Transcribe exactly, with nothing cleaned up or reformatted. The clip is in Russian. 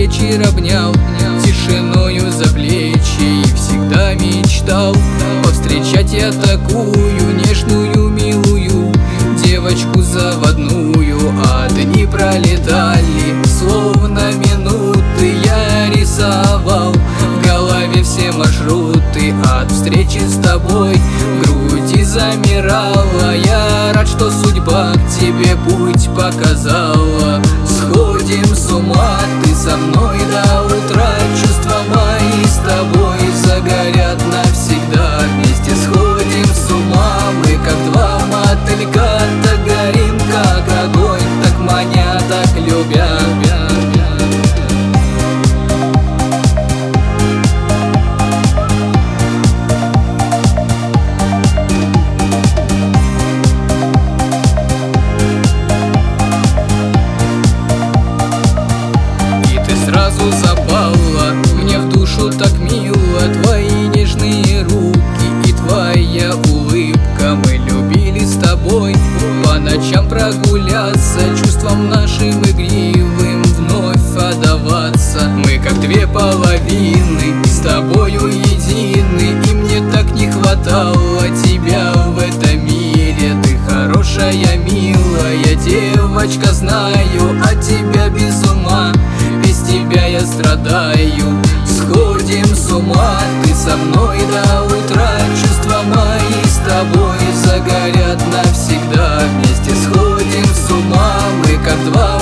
вечер обнял тишиною за плечи, и всегда мечтал повстречать я такую нежную, милую девочку заводную. А дни пролетали, словно минуты, я рисовал в голове все маршруты. От встречи с тобой в груди замирала, я рад, что судьба к тебе путь показала. Сходим с ума, ты со мной до утра, чувства мои с тобой загорят навсегда. Вместе сходим с ума, мы как два мотылька, так горим, как огонь, так маня, так любя. Сразу запала мне в душу так мило, твои нежные руки и твоя улыбка. Мы любили с тобой по ночам прогуляться, чувствам нашим игривым вновь отдаваться. Мы как две половины, с тобою едины, и мне так не хватало тебя в этом мире. Ты хорошая, милая девочка, знаю, от тебя без ума, без тебя я страдаю. Сходим с ума, ты со мной до утра, чувства мои с тобой загорят навсегда. Вместе сходим с ума, мы как два